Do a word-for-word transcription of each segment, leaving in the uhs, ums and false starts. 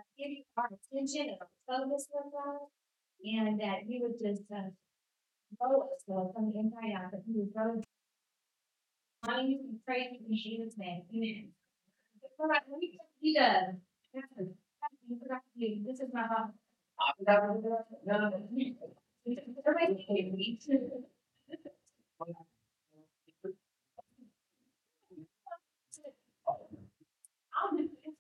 give you our attention and our focus with God, and that you would just uh, grow us, Lord, from the inside out, that you would grow. I you can pray in Jesus' name. Amen. All right, let me you done. You forgot to do. This is my mom. Everybody, I'll do it.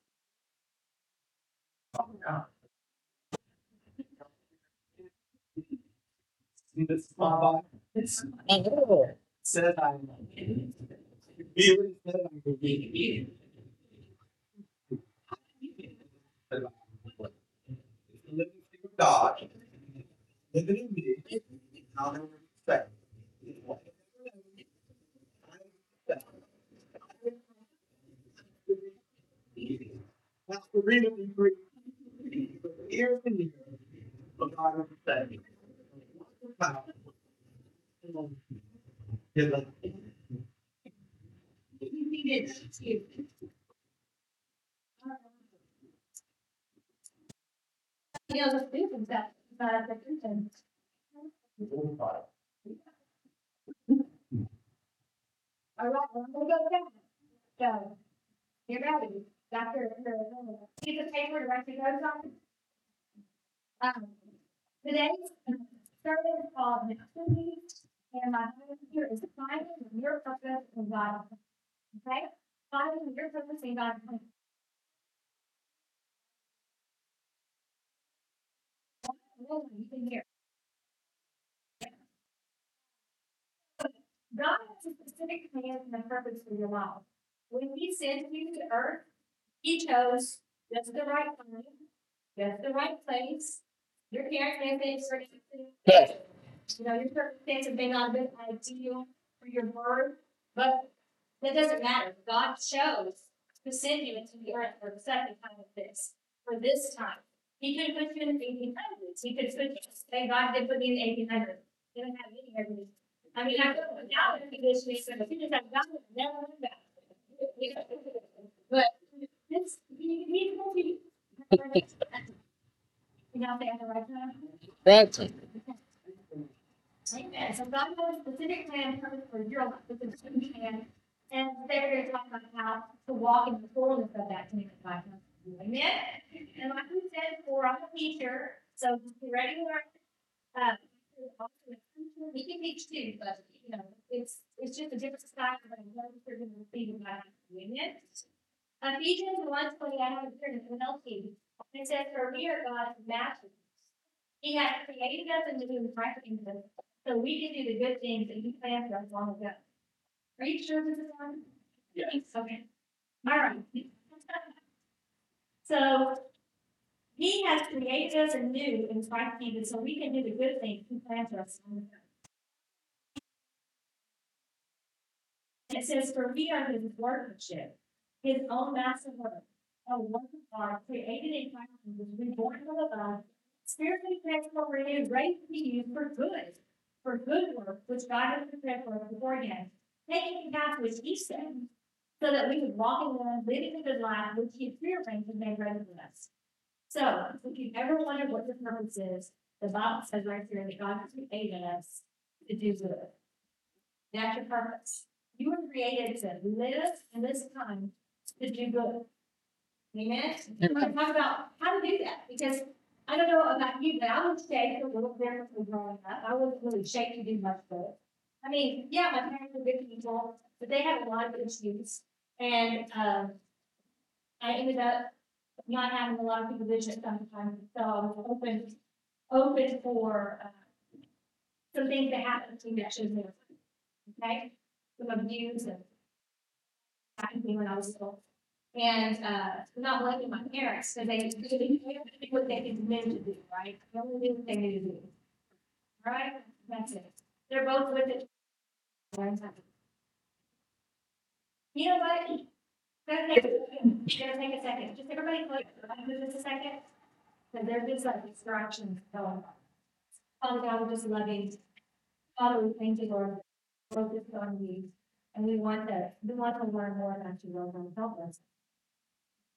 This is my body. It's said I am. Really said I will be. The living thing of God, living in me, I'll never respect. Pastor Rita be free. Years and years of God of respect. Yeah, like, You know, the students that, that, the students. All right, I'm gonna go down. So, you ready? Doctor, piece of paper to write your notes on. Um, today's service is called Masterpiece, and my name here is finding your purpose in God. Okay? Finding your purpose in God. You can hear. God has a specific plan and a purpose for your life. When He sent you to earth, He chose just the right time, just the right place. Your parents may think you're an accident. You know, your circumstances may not have been ideal for your birth, but that doesn't matter. God chose to send you into the earth for the second time of this, for this time. He could put you in the eighteen hundreds. He could put you, say, God did put me in the eighteen hundreds. Didn't have any evidence. I mean, I don't know now if conditioning, so if you just have God, never heard that. But this, he, he told you. You know, they have the right time. Right. Amen. So God has a specific plan for your life, a specific plan. And today we're going to talk about how to walk in the fullness of that plan that God has for you. Amen. And like we said before, I'm a teacher, so just be ready to learn. Uh, we can teach too, but you know, it's it's just a different style of what we're going to receive God has for you. Amen. Ephesians one twenty, I have it here in the N L T. It says, "For we are God's masterpiece. He has created us into doing Christ kingdom, so we can do the good things that He planned for us long ago." Are you sure this is on? Yes. Okay. All right. So He has created us anew in Christ Jesus, so we can do the good things He planned for us long ago. It says, "For we are His workmanship, His own masterwork, a work of art created in Christ Jesus, reborn from above, spiritually transformed, renewed, ready to be used for good, for good work, which God has prepared for us beforehand, taking the path which He set, so that we would walk in them, living the good life which He prearranged and made ready for us." So, if you've ever wondered what the purpose is, the Bible says right here that God has created us to do good. That's your purpose. You were created to live in this time to do good. Amen? We're going to talk about how to do that because I don't know about you, but I was shaped a little differently growing up. I wasn't really shaped to do much good. I mean, yeah, my parents were good people, but they had a lot of issues. And um, I ended up not having a lot of people vision sometimes. So I was open, open for uh, some things that happened to me that shouldn't have. Okay? Some abuse and happened to me when I was little. And uh, not blaming my parents because they they did what they could meant to do, right? They only did what they needed to do. Right? That's it. They're both with it. You know what? Gonna take, gonna take a second. Just everybody look for just a second. Because there's just like distractions going on. Father God, we just love you. Father, we thank you, Lord. Focus on you. And we want to we want to learn more about you, Lord, and help us.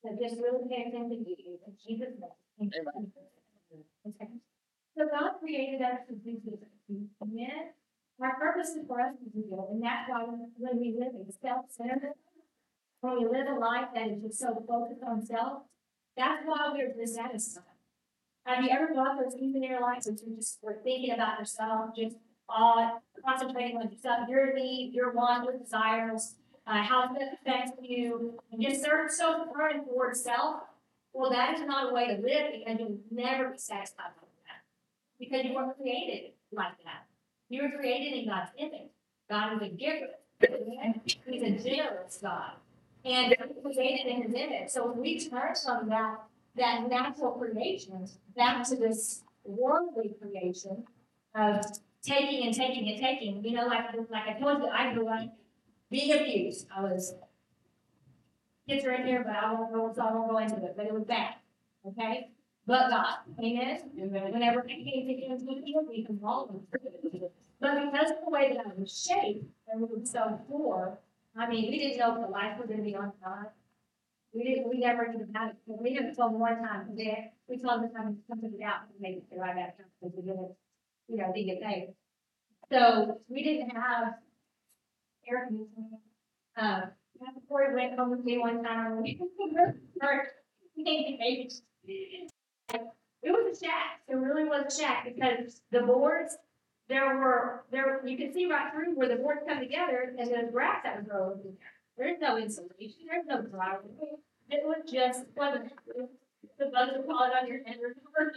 So just really pay attention to you, in Jesus' name. Okay. So God created us to do this. Amen. Our purpose is for us to do good, and that's why when when we live in self-centered, when we live a life that is just so focused on self, that's why we're dissatisfied. Have you ever gone through a season in your life where you just were thinking about yourself, just uh, concentrating on yourself, your needs, your wants, your desires, uh, how it affects you, and just so, so burning towards self? Well, that is not a way to live because you'll never be satisfied with that. Because you weren't created like that. You were created in God's image. God is a giver. He's a generous God. And we're created in his image. So when we turn from that, that natural creation back to this worldly creation of taking and taking and taking, you know, like, like I told you, I grew up being abused. I was, kids right here, but I won't go, so I won't go into it, but it was bad. Okay? But God, amen? Whenever it came to him, he healed me from all of them. But because of the way that I was shaped, and we were so poor, I mean, we didn't know if the life was gonna be on God. We didn't, we never even had it, we didn't tell them one time, then we told them time to come to it out, and make it right after, because we didn't, you know, didn't get paid. So, we didn't have air conditioning. Uh, Corey went home with me one time, and we started making babies. It was a shack, it really was a shack, because the boards, there were, there, you could see right through where the boards come together, and there's grass that was growing in there. There's no insulation, there's no driveway, it was just, pleasant. The bugs would crawl on your head, or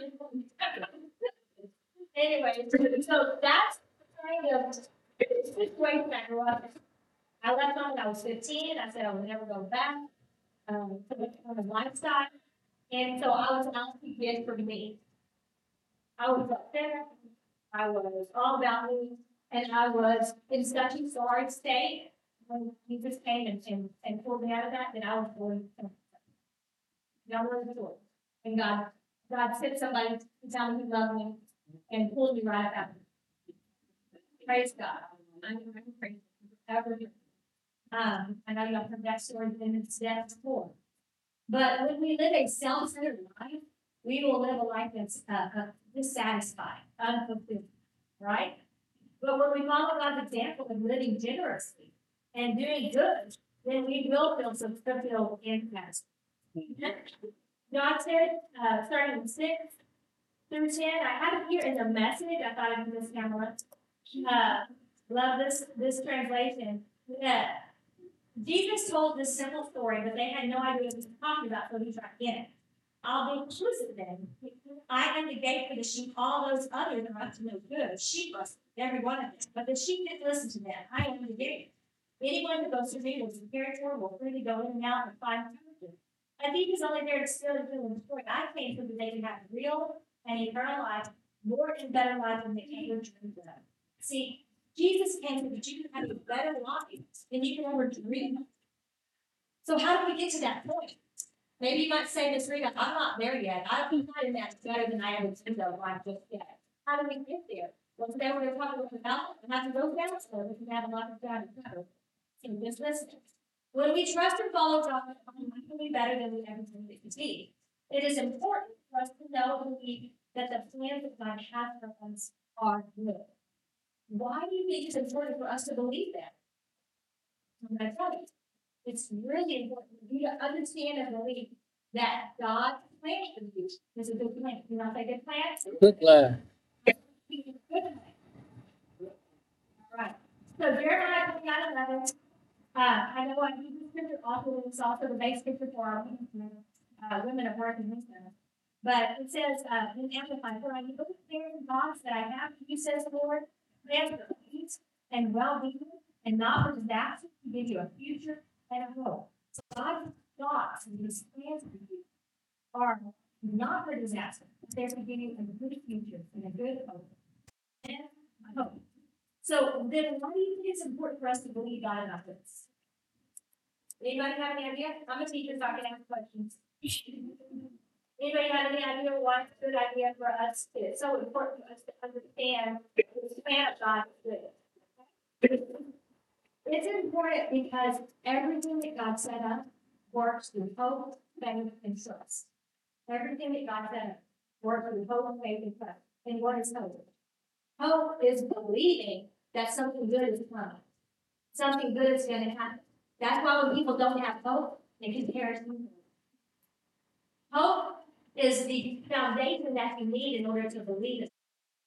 anyway, so that's kind of, it's situation I grew up in. I left on when I was fifteen, I said I would never go back, um, to the kind of lifestyle, and so I was out to get for me. I was up there, I was all about me, and I was in such a sorry state when Jesus came and, and, and pulled me out of that, that I was going to. Y'all know the story. And God, God sent somebody to tell me he loved me and pulled me right out. Praise God. I'm, I'm praising forever. Um, I know y'all heard that story, and it's death before. But when we live a self-centered life, we will live a life that's uh, uh, dissatisfied, unfulfilled, right? But when we follow God's example of living generously and doing good, then we will feel some fulfilled and satisfied. God said, uh, starting in six through ten, I have it here in the message. I thought I'd do this camera. Uh, love this this translation. Yeah. Jesus told this simple story, but they had no idea what he was talking about, so he's right in it. I'll be explicit then. I am the gate for the sheep. All those others are up to no good. Sheep are every one of them. But the sheep didn't listen to them. I am the gate. Anyone who goes through me will be cared for, will freely go in and out and find pasture. A thief is only there to steal and kill and destroy. I came so that they can have real and eternal life, more and better life than they can ever dream of. See, Jesus came so that you can have a better life than you can ever dream of. So how do we get to that point? Maybe you might say, Miss Rita, I'm not there yet. I'm not in that better than I ever dreamed of life just yet. How do we get there? Well, today we're going to talk about the mountain and how to go down so we can have a lot of time to cover. So just listen. When we trust and follow God, we can be better than we ever dreamed it could be. It is important for us to know and believe that the plans that God has for us are good. Why do you think it's important for us to believe that? I'm going to tell you. It's really important for you to understand and believe that God's plan for you is a good plan. You know, say good plan? Good plan. Good plan. All right. So Jeremiah twenty-nine eleven. Uh, I know I use this scripture also, it's also the base scripture for our women, uh, women of work and wisdom. But it says, uh, in Amplified, for I know the plans and thoughts that I have for you, says the Lord, plans for peace and well-being, and not for disaster, to give you a future and a hope. So God's thoughts and his plans for you are not for disaster, they're to give you a good future and a good hope. And a hope. So then why do you think it's important for us to believe God about this? Anybody have any idea? I'm a teacher, so I can ask questions. Anybody have any idea why it's a good idea for us to, it's so important for us to understand the plan of God is good. It's important because everything that God set up works through hope faith, and trust. Everything that God said, works with hope, faith, and trust. And what is hope? Hope is believing that something good is coming. Something good is going to happen. That's why when people don't have hope, they compare it to hope is the foundation that you need in order to believe it.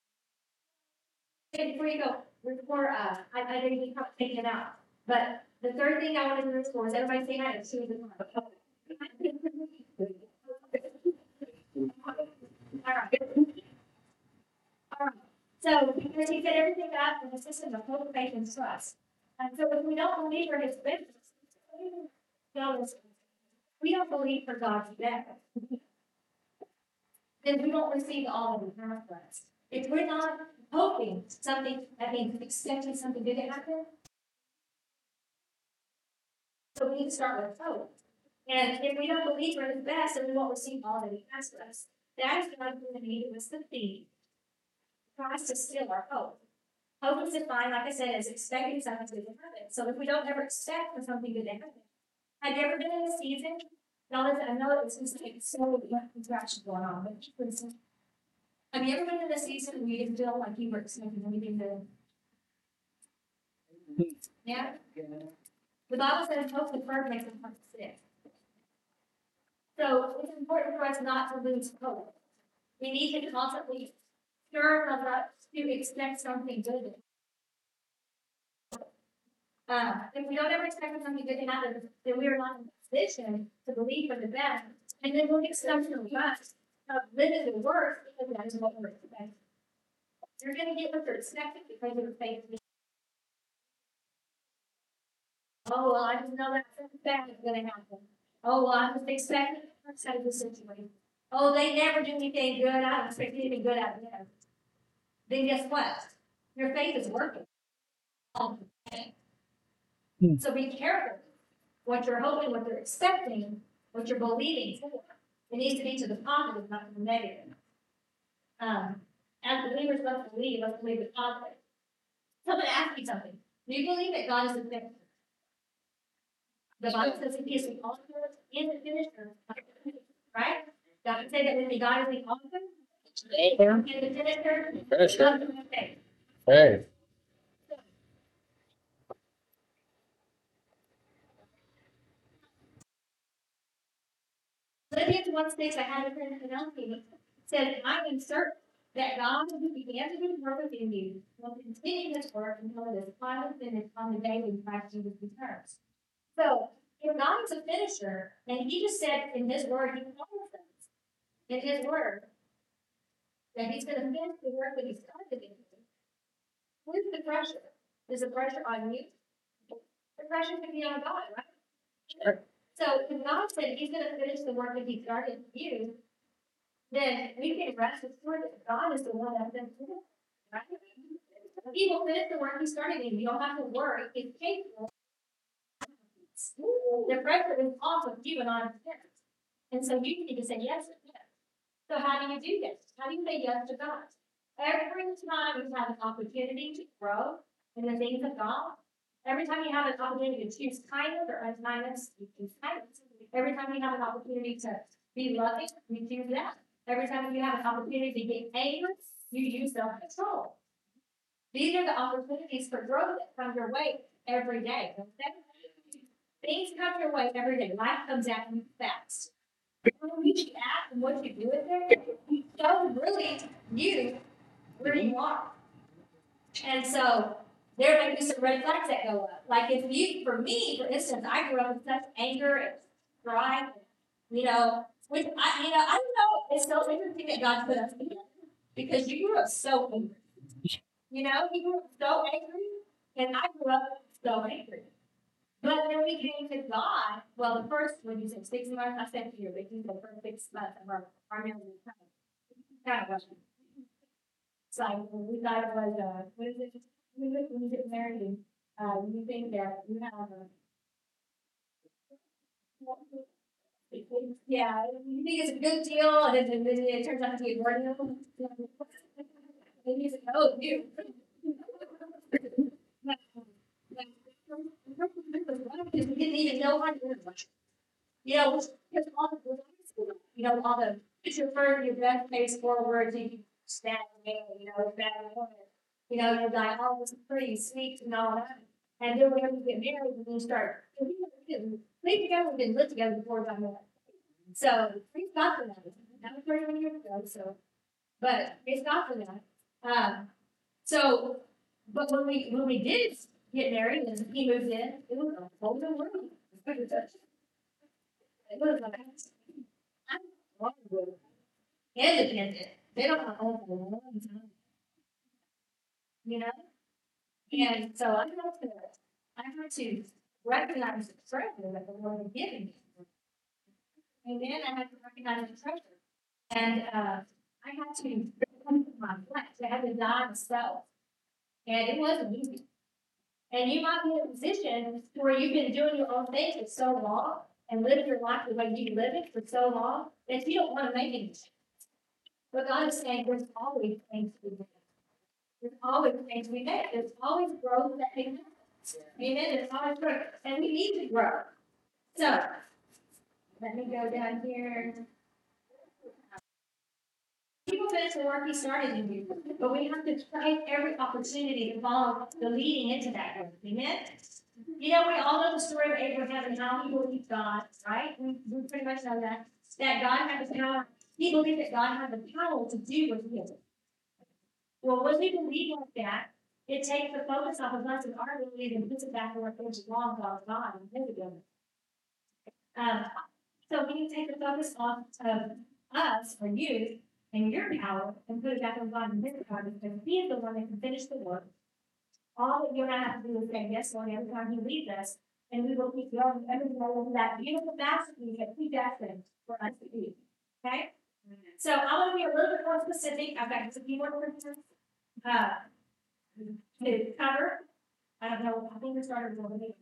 Okay, before you go, before uh, I, I didn't even take it out. But the third thing I wanted to restore is everybody say hi to choose the one. All right. All right. So because he said everything God in the system of hope, faith, and trust. And so if we don't believe for his business, we don't believe for God's better, then we don't receive all that he has for us. If we're not hoping something, that means expecting something good to happen. So we need to start with hope. And if we don't believe for his best, then we won't receive all that he has for us. That is God's enemy, who is the thief, tries to steal our hope. Hope is defined, like I said, as expecting something good to happen. So if we don't ever expect for something good to happen, have you ever been in a season? Now, listen, I know it seems like so much interaction going on, but just listen. Have you ever been in a season where you didn't feel like you were expecting anything good? Yeah? The Bible says hope deferred makes the heart sick. So it's important for us not to lose hope. We need to constantly stir us up to expect something good. Uh, if we don't ever expect something good to happen, then we are not in a position to believe for the best. And then we'll get stuck in the rut of living the worst because that is what we're expecting. You're going to get what you're expecting because your faith is. Oh, well, I just know that something bad is going to happen. Oh, well, I'm just expecting the worst out of the situation. Oh, they never do anything good. I don't expect anything good out of them. Then guess what? Your faith is working. Hmm. So be careful what you're hoping, what you're expecting, what you're believing for. It needs to be to the positive, not to the negative. Um, as believers, let's believe, let's believe the positive. So I'm going to ask you something. Do you believe that God is the finisher? The Bible says He is the author and the finisher. Right? Does it say that when God is the author and the finisher? Finisher. Okay. Hey. Philippians one six, I had it printed out here, said, I am certain that God who began to do the work within you will continue His work until it is finally finished on the day when Christ Jesus returns. So, if God is a finisher, and He just said in His word, He promised us in His word that He's going to finish the work that He started in you, where's the pressure? Is the pressure on you? The pressure can be on God, right? Sure. So, if God said He's going to finish the work that He started in you, then we can rest assured that God is the one that's been doing it, right? He will finish the work He started in. You don't have to worry. He's capable. The pressure is off of you and on His hands. And so you need to say yes to yes. So how do you do this? How do you say yes to God? Every time you have an opportunity to grow in the things of God, every time you have an opportunity to choose kindness or unkindness, you choose kindness. Every time you have an opportunity to be loving, you choose that. Every time you have an opportunity to get angry, you use self-control. These are the opportunities for growth that come your way every day. Things come your way every day. Life comes at you fast. When you act and what you do with it, you show really you where you are. And so there may be some red flags that go up. Like if you, for me, for instance, I grew up with such anger and strife, you know, which I, you know, I don't know, it's so interesting that God put us together because you grew up so angry. You know, you grew up so angry, and I grew up so angry. But then we came to God. Well, the first, when you said six months, I said to you, but you said first six months of our, our marriage was kind of, kind of rushing. It's like, we thought it was, uh, what is it? When you when you get married, uh, you think that you have a, yeah, you think it's a good deal, and then, and then it turns out to be a great deal. And you say, oh, you. Because we didn't even know how to do it. You know, because all the, you know, all the, put your first, your best face forward, you can stand there, you know, it's bad woman. You know, you're like, oh, this is pretty sweet and all that. And then whenever you get married, and you start, we didn't live together, we didn't live together before we got married. So, praise God for that. That was thirty-one years ago, so, but praise God for that. Um, so, but when we, when we did get married and he moved in, it was a whole new world. It was like, I'm wonderful. Independent. They don't have home for a long time. You know? And so I had to, I had to recognize the treasure that the Lord had given me. And then I had to recognize the treasure. And uh, I had to come to my flesh. I had to die to self. And it wasn't easy. And you might be in a position where you've been doing your own thing for so long and living your life the way you live it for so long that you don't want to make any change. But God is saying there's always things to be made. There's always things to be made. There's always growth that can happen. Amen. There's always growth. And we need to grow. So, let me go down here. People finish the work he started in you, but we have to take every opportunity to follow the leading into that work. Amen. You know, we all know the story of Abraham and how he believed God, right? We, we pretty much know that. That God had the power. He believed that God had the power to do what he did. Well, when we believe like that, it takes the focus off of us and our ability and puts it back where it belongs on God and his ability. Um, so we need to take the focus off of us or you and your power and put it back on God and his power because he is the one that can finish the work. All that you and I have to do is say yes, Lord, every time he leads us, and we will keep going every day with that beautiful masterpiece that he destined for us to be. Okay? So I want to be a little bit more specific. I've got just a few more scriptures uh, to cover. I don't know. I think we started with a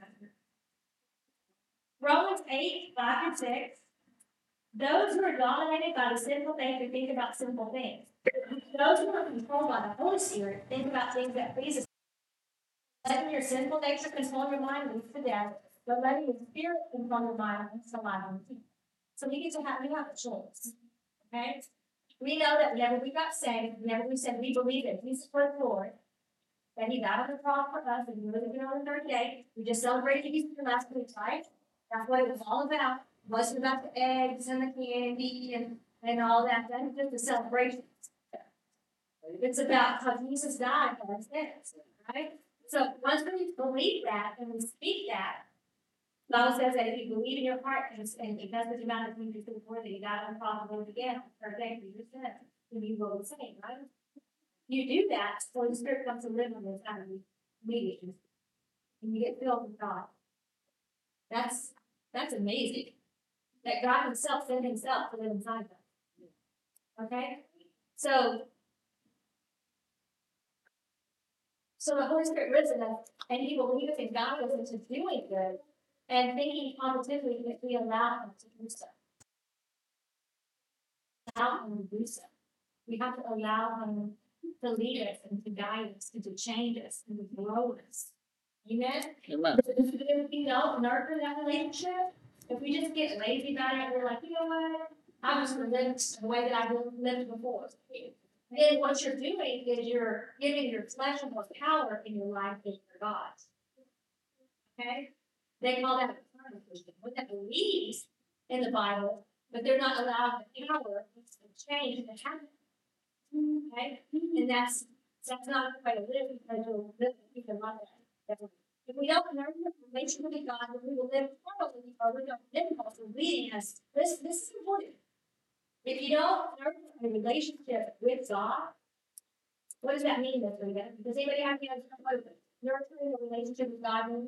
Romans eight, five and six. Those who are dominated by the sinful nature think about sinful things. Those who are controlled by the Holy Spirit think about things that please us. Letting your sinful nature control your mind leads to death, but letting your spirit control your mind leads to life and peace. So we get to have, we have a choice. Okay? We know that whenever we got saved, whenever we said we believe that Jesus was Lord, that he died on the cross for us and he rose again on the third day, we just celebrated Easter last week, right? That's what it was all about. It wasn't about the eggs and the candy and, and all that. That was just a celebration. It's about how Jesus died for our sins, right? So once we believe that and we speak that, the Bible says that if you believe in your heart and confess with your mouth that you can before that you died on the cross and rose again, or thank you, your sins, then you will be saved, right? You do that, the Holy Spirit comes to live on the inside of you immediately, and you get filled with God. That's that's amazing. That God Himself sent Himself to live inside of us. Okay, so so the Holy Spirit lives in us, and He will lead us and guide us into doing good and thinking positively if we allow Him to do so. Allow Him to do so. We have to allow Him to lead us and to guide us and to change us and to grow us. Amen? Amen. If we don't nurture that relationship, if we just get lazy about it, we're like, you know what? I'm just going to live the way that I lived before. Then what you're doing is you're giving your flesh more power in your life than your God. Okay? They call that a carnal Christian, one that believes in the Bible, but they're not allowed the power to change and to happen. Okay? And that's that's not a way to live because you'll live you can love that. If we don't nurture the relationship with God, then we will live carnally or we don't live also leading us. This this is important. If you don't nurture a relationship with God, what does that mean, Miss Rita? Does anybody have any idea what nurturing a relationship with God means?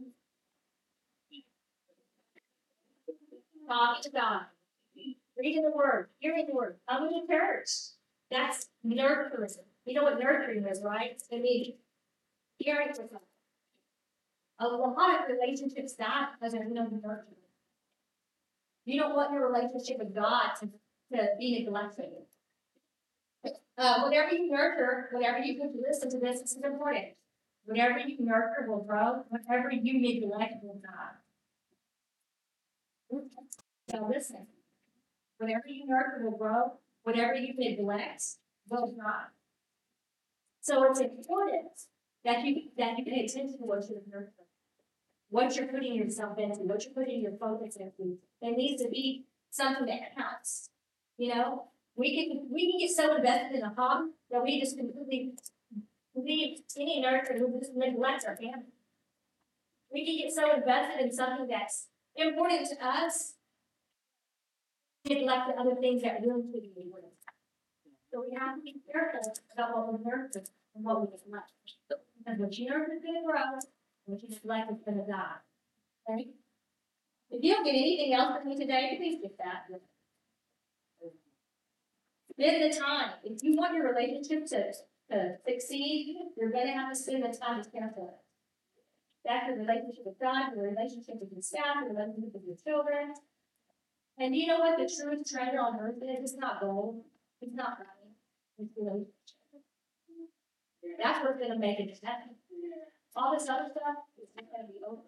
Talking to God, reading the Word, hearing the Word, coming to church. That's nurturing. You know what nurturing is, right? It means caring for something. A lot of relationships die because there's no nurturing. You don't want your relationship with God to, to be neglected. Uh, whatever you nurture, whatever you put to listen to this, this is important. Whatever you nurture will grow. Whatever you neglect will die. So listen, whatever you nurture will grow, whatever you neglect will not. So it's important that you, that you pay attention to what you're nurturing. What you're putting yourself into, what you're putting your focus into. There needs to be something that counts. You know, we can, we can get so invested in a hobby that we just completely leave any nurture, we just neglect our family. We can get so invested in something that's important to us, neglect the other things that really should be important. So we have to be careful about what we nurture and what we neglect. Because what you nurture is gonna grow, what you neglect is gonna die. Okay? If you don't get anything else from me today, please get that. Spend the time. If you want your relationship to, to succeed, you're gonna have to spend the time to care for it. That's the relationship with God, the relationship with your staff, the relationship with your children. And you know what the truest treasure on earth is? It's not gold. It's not money. It's relationship. That's what's gonna make it happen. All this other stuff is just gonna be over.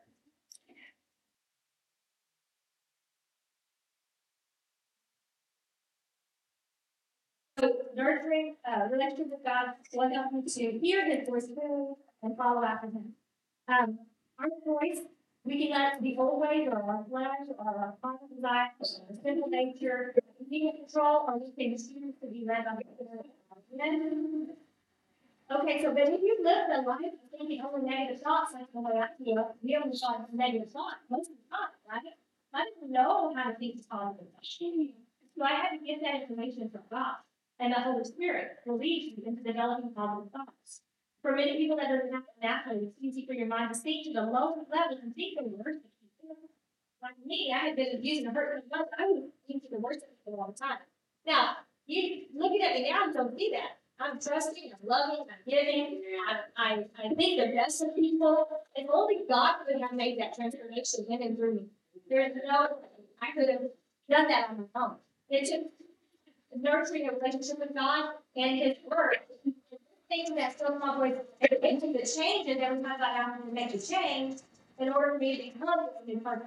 So nurturing uh, relationship with God will help you to hear His voice clearly and follow after Him. Um, our voice, we can let the old ways or our flesh or our carnal desires, or our sinful nature, be in control, or we can choose to be led by the Spirit. Amen. Okay, so but if you live a life of thinking only negative thoughts, like the way I feel, we only thought negative thoughts most of the time, right? I didn't know how to think positive. So I had to get that information from God. And the Holy Spirit will lead you into developing positive thoughts. For many people that doesn't happen naturally, it's easy for your mind to sink to the lowest level and think the worst of people. Like me, I had been abused and hurt myself. I would think the worst of people all the time. Now, you looking at me now, you don't see that. I'm trusting, I'm loving, I'm giving, I, I, I think the best of people. And only God could have made that transformation in and through me. There's no, I could have done that on my own. It took nurturing a relationship with God and His Word. Things that still come up with into the changes every time I have to make a change in order for me to become a new person.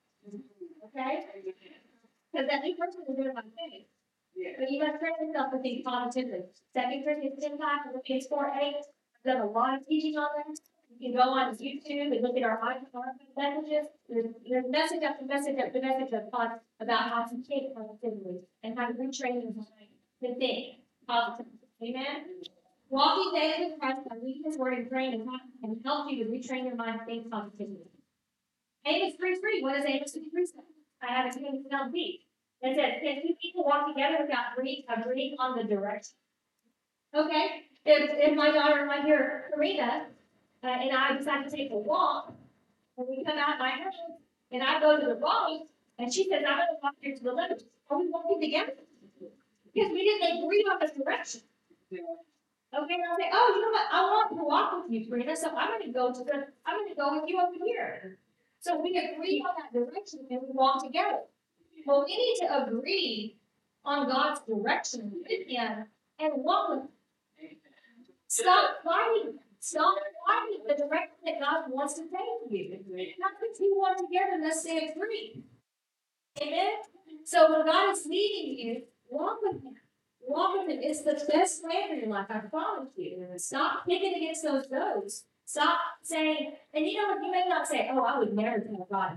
Okay? Because that new person is doing my faith. But you must train yourself to think positively. Second Corinthians ten five, Philippians four eight. I've done a lot of teaching on that. You can go on YouTube and look at our messages. There's, there's message after message after message of thoughts about how to think positively and how to retrain your mind to think positively. Amen? Walking daily with Christ by reading His Word and praying and can help you to retrain your mind to think positively. Amos three three. What does Amos three three say? I have a feeling it's not deep. It says, can two people walk together without agreeing, agreeing on the direction? Okay? If, if my daughter, my dear Karina, uh, and I decide to take a walk, and we come out my house, and I go to the right, and she says, I'm going to walk here to the left. Are we walking together? Because we didn't agree on the direction. Okay, and I'll say, oh, you know what? I want to walk with you, Karina, so I'm going to go to the, I'm going to go with you over here. So we agree on that direction, and we walk together. Well, we need to agree on God's direction with Him and walk with Him. Stop fighting. Stop fighting the direction that God wants to take you. Not put two one together unless they agree. Amen? So when God is leading you, walk with Him. Walk with Him. It's the best way for your life, I promise you. Stop kicking against those roads. Stop saying, and you know what, you may not say, oh, I would never tell God.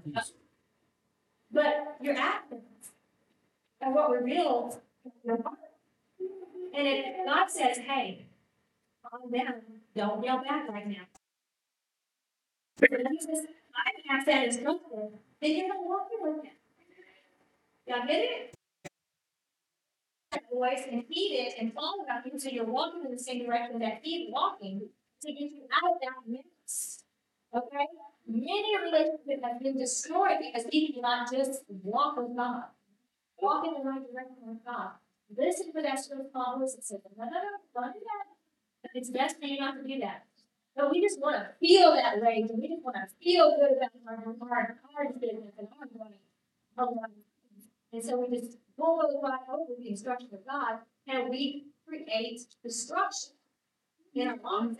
But your actions are what reveals your heart. And if God says, hey, calm down, don't yell back right now. But if He says, I have that instruction, then you're not walking with Him. Y'all get it? That voice and heed it and follow God until you're walking in the same direction that He's walking to get you out of that mess. Okay? Many relationships have been destroyed because we do not just walk with God. Walk in the right direction with God. Listen for that still small voice that says, no, no, no, don't do that. It's best for you not to do that. But we just want to feel that rage, and we just want to feel good about our our our business and our money. alone. And so we just bulldoze right over the instruction of God, and we create destruction in our lives.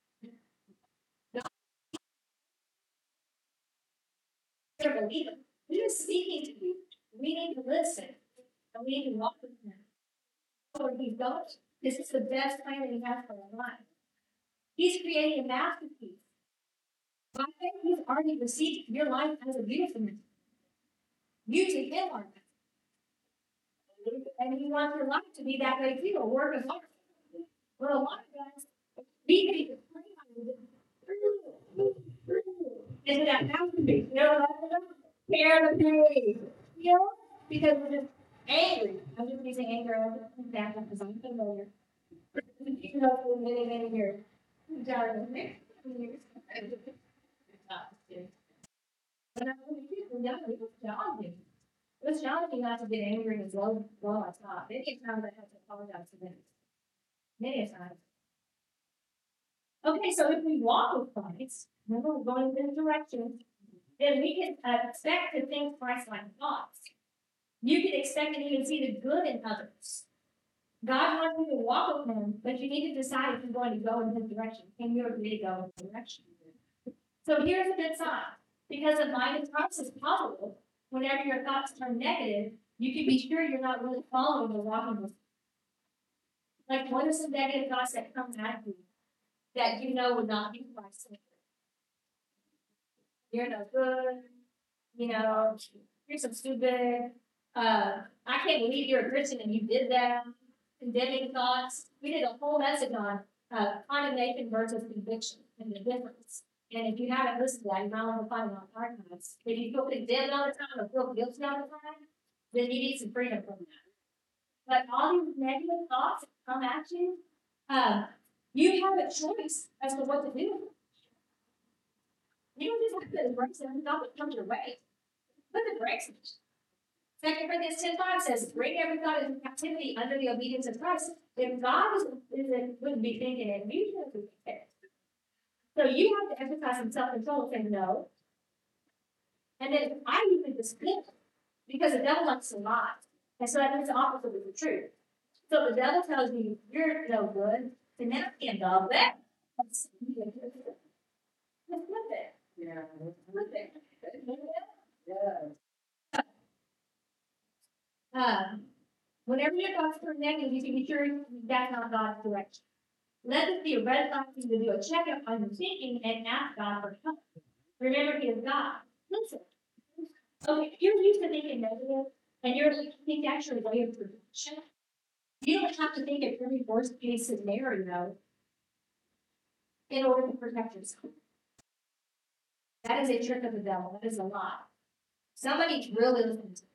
You're a believer. He is speaking to you. We need to listen. And we need to walk with him. Where he's going. This is the best plan that he has for our life. He's creating a masterpiece. By faith, he's already received your life as a beautiful man. Using him on that. And he wants your life to be that way too, a work of art. Well, a lot of guys, we can even pray on it. Isn't that masterpiece? You know what? Tear the page. You know? Because we're just angry. I'm just using anger as an example because I'm familiar. You know, for many, many years. Darn, many years. And I really did, when young, it was challenging. It was challenging not to get angry as low, low as top. Many times I had to apologize to them. Many times. Okay, so if we walk with Christ, remember we're going in this direction, then we can uh, expect to think Christ-like thoughts. You can expect and even see the good in others. God wants you to walk with him, but you need to decide if you're going to go in his direction. Can you agree to go in his direction? So here's a good sign. Because the mind of Christ is positive, whenever your thoughts turn negative, you can be sure you're not really following or walking with him. Like, what are some negative thoughts that come at you that you know would not be Christ-centered? You're no good, you know, you're so stupid, uh, I can't believe you're a Christian and you did that, condemning thoughts. We did a whole message on uh, condemnation versus conviction and the difference. And if you haven't listened to that, you might want to find it on archives. If you feel condemned all the time or feel guilty all the time, then you need some freedom from that. But all these negative thoughts that come at you, um, you have a choice as to what to do. You don't just have to embrace every thought that comes your way. Put the brakes on it. Second Corinthians ten five says, bring every thought into captivity under the obedience of Christ. If God is, is would be thinking it, you should be thinking it. So you have to exercise some self-control and say no. And then I usually just flip it, because the devil wants to lie. And so that means the opposite of the truth. So the devil tells you you're no good, then now I can't do that. Just flip it. Yeah. Flip it. Yeah. Um, whenever your thoughts turn negative, you can be sure that's not God's direction. Let this be a red flag for you to do a checkup on your thinking and ask God for help. Remember, He is God. Listen. Okay, if you're used to thinking negative, and you're like, think actually way of protection, you don't have to think of every worst case scenario in order to protect yourself. That is a trick of the devil. That is a lie. Somebody really listen to it.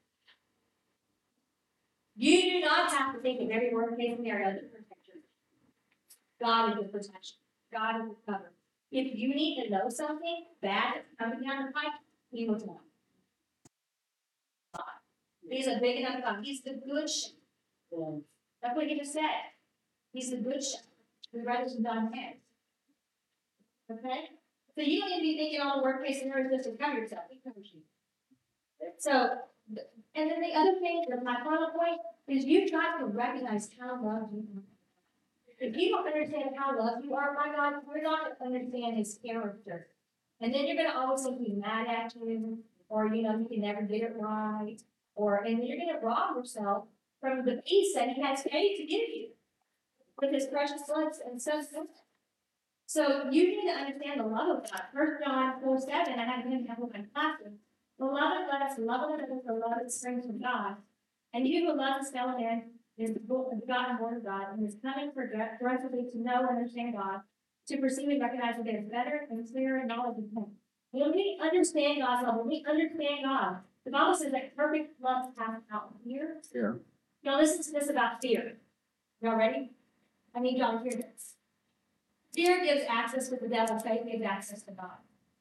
You do not have to think of every worst case scenario to protect yourself. God is your protection. God is your cover. If you need to know something bad that's coming down the pipe, He will tell you. He's a big enough God. He's the good shepherd. That's what He just said. He's the good shepherd. Who rides in God's hands. Okay? So you don't need to be thinking all the worst case scenarios just to cover yourself. He covers you. So, and then the other thing, my final point, is you try to recognize how loved you are. If you don't understand how loved you are by God, you're not going to understand His character. And then you're going to always think He's mad at you, or, you know, you can never get it right, or, and you're going to rob yourself from the peace that He has paid to give you with His precious blood and so forth. So you need to understand the love of God. First John four seven, I have him have with my classes. Beloved, let us love one another, the love that springs from God. And you who love his fellow man is the begotten word of God, and is coming progressively to know and understand God, to perceive and recognize that there is better and clearer knowledge of Him. When we understand God's love, when we understand God, the Bible says that perfect love casts out fear. Fear. Now listen to this about fear. Y'all ready? I need y'all to hear this. Fear gives access to the devil, faith gives access to God.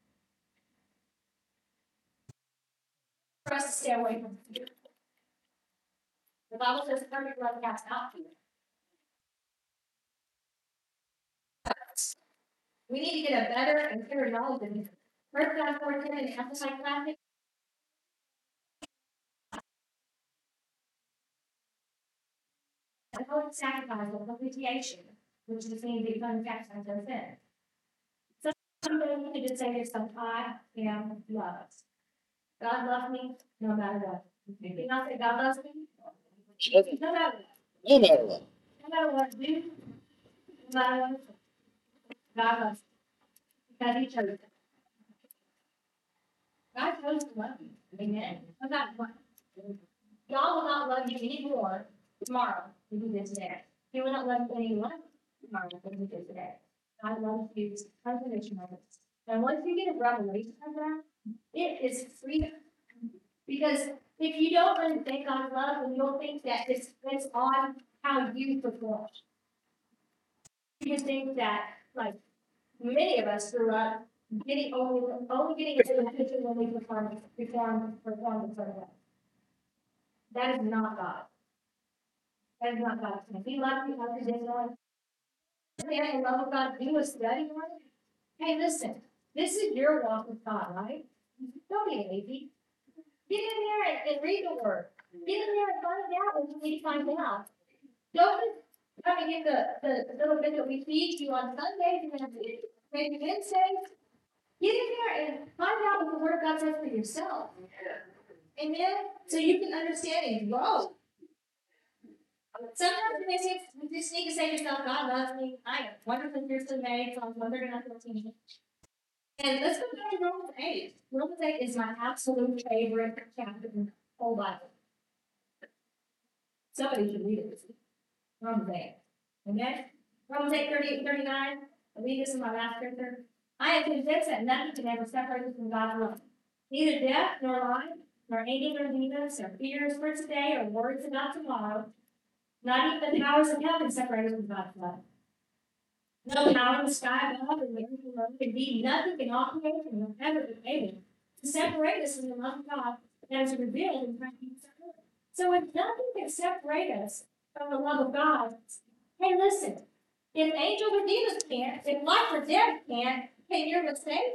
For us to stay away from fear. The Bible says perfect love casts out fear. We need to get a better and clearer knowledge of Him. First John four ten in the Amplified Classic. The holy sacrifice of propitiation, which is the means becoming sacrifice of sin. Somebody you could just say to yourself, I am loved. God loves me no matter what. Did you not say God loves me? Doesn't- No matter what. No matter what. No matter what I do, no matter what, God loves me. Because he chose it. God chose to love you. Amen. No matter what. God will not love you any more tomorrow than he did today. He will not love you any less tomorrow than he did today. God loves you unconditionally. And once you get a revelation of that, it is freedom. Because if you don't understand God's love, then you'll think that it's, it's on how you perform. You just think that, like, many of us grew up getting only, only getting into the picture when we perform, perform, perform a certain way. That is not God. That is not God's plan. He loves you unconditionally. Man, in love of God, do a study on it. Hey, listen, this is your walk with God, right? Don't be lazy. Get in there and, and read the word. Get in there and find out what you need to find out. Don't just come and get the, the little bit that we feed you on Sundays and then maybe Wednesdays. Get in there and find out what the Word of God says for yourself. Amen? So you can understand and grow. Sometimes it makes sense, you just need to say to yourself, God loves me. I am wonderfully fearfully made. Psalms one thirty-nine fourteen. And let's go back to Romans eight. Romans eight is my absolute favorite chapter in the whole Bible. Somebody should read it. Romans eight. Amen? Romans eight, thirty-eight, thirty-nine. I read this in my last scripture. I am convinced that nothing can ever separate us from God's love. Neither death, nor life, nor angels or demons, nor fears for today, or worries about tomorrow. Not even the powers of heaven separate us from God's love. No power in the sky above and the earth below can be nothing can operate and will ever be able to separate us from the love of God that is revealed in Christ Jesus our Lord. So if nothing can separate us from the love of God, hey, listen, if angels or demons can't, if life or death can't, can your mistake?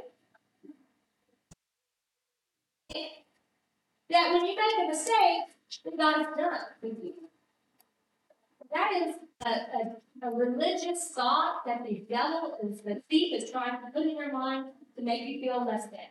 That when you make a mistake, then God is done with you. That is a, a, a religious thought that the devil is, the thief is trying to put in your mind to make you feel less than.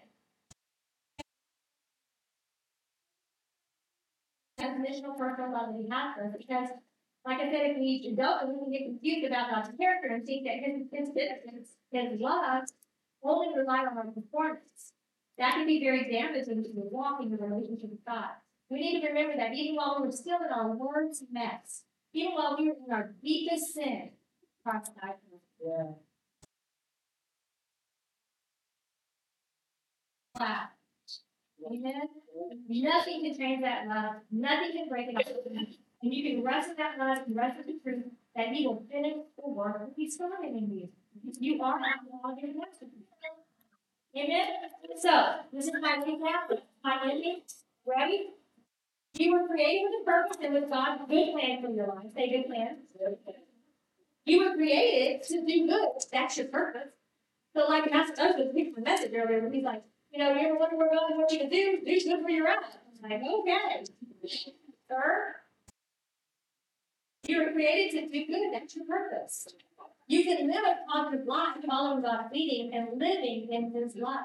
Definitional personal love that he has for us, because, like I said, if we don't, we can get confused about God's character and think that his, his benefits, his love, only rely on our performance. That can be very damaging to the walk in the relationship with God. We need to remember that even while we were still in our worst mess, even while we were in our deepest sin, Christ died for us. Yeah. Wow. Amen. Nothing can change that love. Nothing can break it up. And you can rest in that love and rest in the truth that he will finish the work that he's started in you. You are not all your masterpiece. Amen. So this is my recap. My ending. Ready? You were created with a purpose and with God's good plan for your life. Say good plan. You were created to do good. That's your purpose. So like Pastor Doug was speaking the message earlier, when he's like, you know, you ever wonder what God wants you to do? Do good for your eyes. I'm like, okay. Sir, you were created to do good. That's your purpose. You can live a positive life following God's leading and living in his life.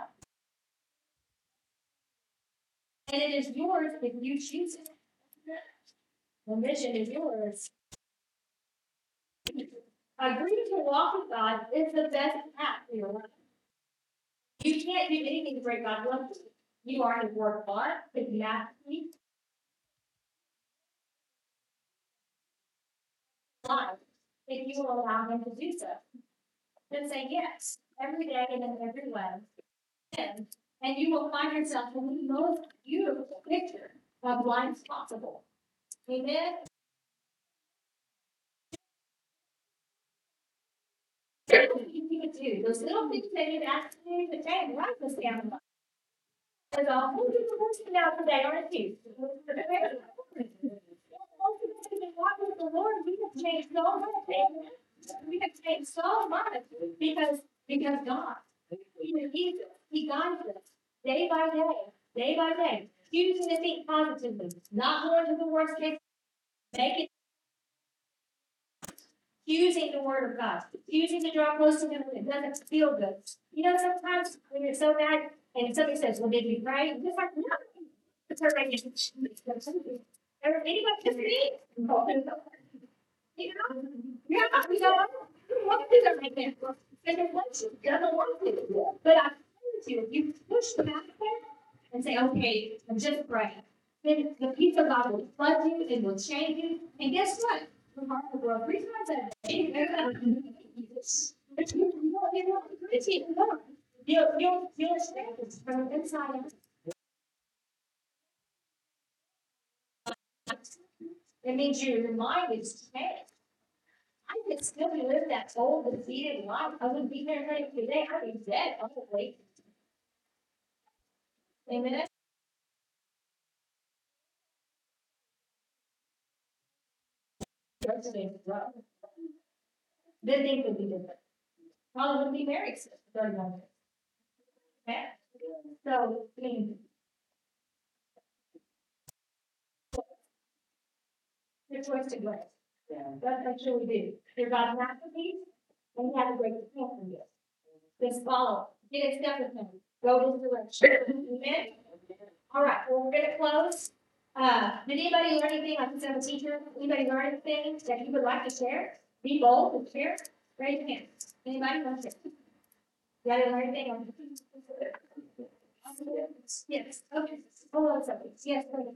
And it is yours if you choose it. The mission is yours. Agreeing to walk with God is the best path for your life. You can't do anything to break God's love. You are his work of art, his masterpiece. Life, if you will allow him to do so. Then say yes, every day and in every way. And, and you will find yourself in the most beautiful picture of life possible. Amen. You can do those little things that you ask to do today, write this down. There's a whole different person now today, aren't you? Walk with the Lord, we have changed so much. We have changed so much because because God, He leads us, He guides us day by day, day by day, choosing to think positively, not going to the worst case, make it. Choosing the word of God, choosing to draw close to Him when it doesn't feel good. You know, sometimes when you're so mad and somebody says, "Well, did you pray?" You're just like, "No, It's her right. Anybody can read? You know? Yeah, we got, we want to do that right there. And then once you've done the work, but I promise you, if you push them out there and say, okay, I'm just praying, then the peace of God will flood you and will change you. And guess what? The heart of the world, three times a day. If you, you know, you know, it's even more. You'll, you'll, you'll experience from the inside out. It means your mind is changed. I could still live that old defeated life. I wouldn't be here right today. I'd be dead, probably. Amen. Then things would be different. Probably wouldn't be married for thirty months. Okay? So, I mean. Your choice to grace. That's what you would do. You're God's masterpiece, and you have a great plan for you. Just follow. Get in step with him. Go this direction. Amen? All right, well, we're gonna close. Uh, did anybody learn anything, like I said, a teacher, anybody learn anything that you would like to share? Be bold and share. Raise your hand. Anybody want to share? You gotta learn anything? Yes, okay. Hold on a second. Yes, go ahead.